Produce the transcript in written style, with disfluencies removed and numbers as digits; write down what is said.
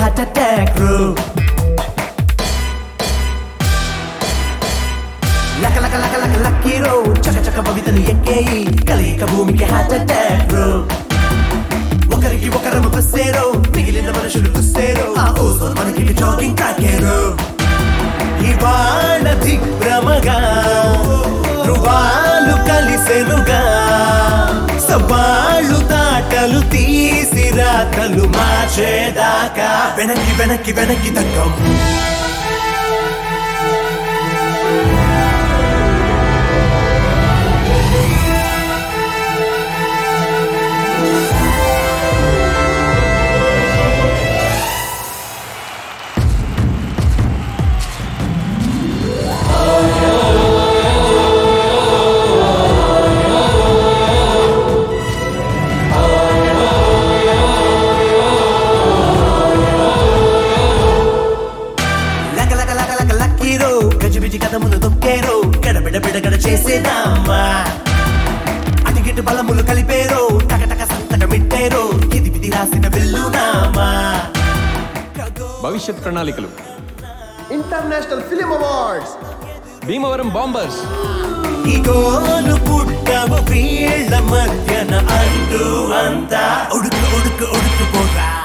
heart attack రో లక లక లక లక లక్కీరో చక చక భవితను ఎక్కేయి కలయిక భూమికి హార్ట్ అటాక్ రో ఒకరికి ఒకరము బస్సేరో మిగిలిన మనుషులు కుస్సేరో ఆ ఓజోన్ మనకి జాగింగ్ తాకేరో ఇవాళ దిగ్భ్రమగా ధృవాలు కలిసెనుగా సవాళ్ళు తాటలు తీసి రాతలు మార్చేదాకా వెనక్కి వెనక్కి వెనక్కి తగ్గం గజిబిజి కథములు తొక్కేరో గడబిడబిడగడ చేసేదామా అటిగిటి బలములు కలిపేరో టకటక సంతకమిట్టేరో ఇది విధి రాసిన వెల్లునామా భవిష్యత్ ప్రణాళికలు international film awards Bhimavaram bombers ఇగోలు పుట్టవు వీళ్ళ మధ్యన అంటూ అంతా ఉడుకు ఉడుకు ఉడుకు పోరా